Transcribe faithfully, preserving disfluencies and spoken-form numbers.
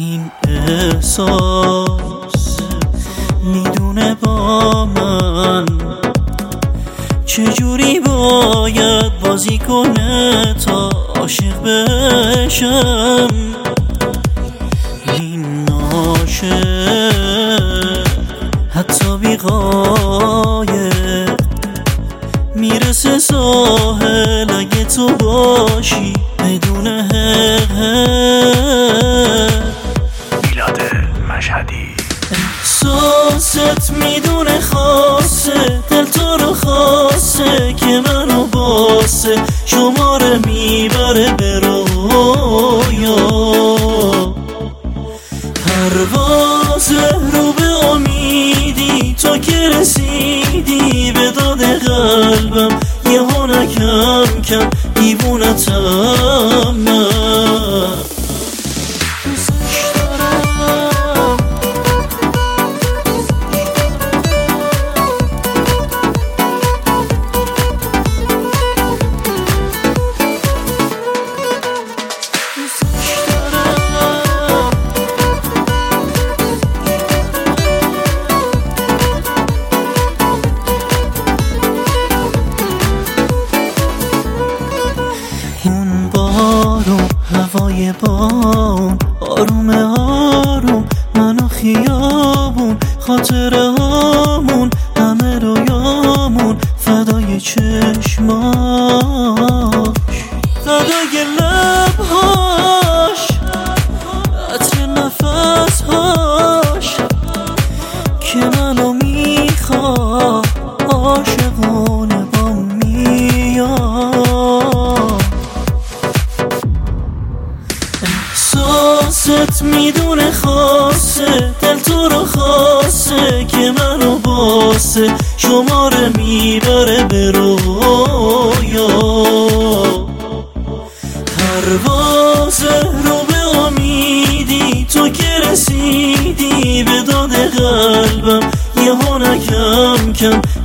این احساس میدونه با من چجوری باید بازی کنه تا عاشق بشم. این عاشق حتی بی قایق میرسه ساحل اگه تو باشی بدون حق. میلاد مشهدی. احساست میدونه خاصه، دل تو رو خاصه که منو باسه، شماره میبره به رویا. پرواز رو به امیدی تو که رسیدی به داد قلبم، یه هونه کم کم دیوونتم من. اون بارون هوای بارون آروم آروم منو خیابون خاطره هامون همه رویامون فدای چشماش فدای لبهاش عطر نفسهاش که منو میخواد عاشقونه با میاد. احساست میدونه خاصه، دل تو رو خاصه که منو باسه، شماره میبره به رویا. پرواز رو به امیدی تو که رسیدی به داد قلبم، یه هونه کم کم